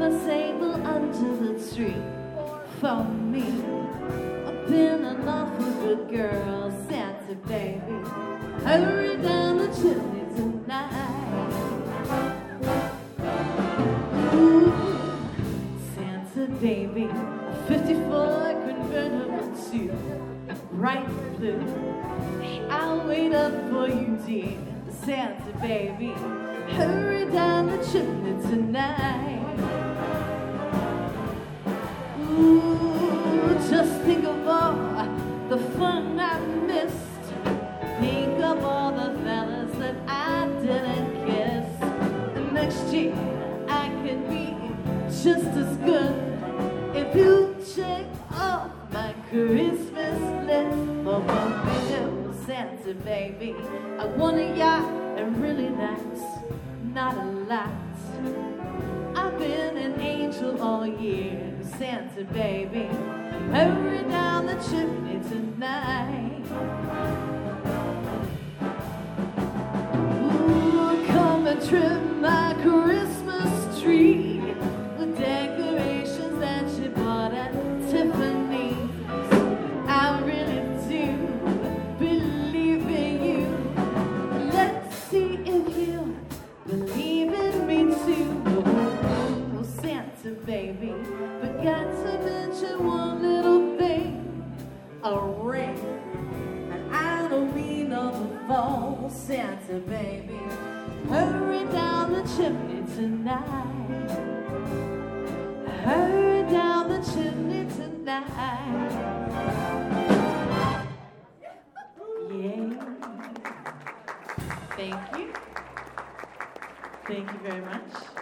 a table under the tree for me. I've been an awful good girl, Santa baby. Hurry down the chimney tonight. Ooh, Santa baby, a 54 convertible to bright blue. I'll wait up for you, dear Santa baby. Hurry down the chimney tonight. Ooh, just think of all the fun I missed. Think of all the fellas that I didn't kiss. And next year I can be just as good if you check off my Christmas list. For one little Santa baby, I want a yacht and really nice, not a lot. I've been an angel all year, Santa baby. Hurry down the chimney tonight. Ooh, come and trim my Christmas tree with decorations that you bought at Tiffany's. I really do believe in you. Let's see if you believe in me too. Oh, Santa baby, forgot to mention one little thing, a ring. And I don't mean on the fall, Santa baby. Hurry down the chimney tonight. Hurry down the chimney tonight. Yeah. Thank you. Thank you very much.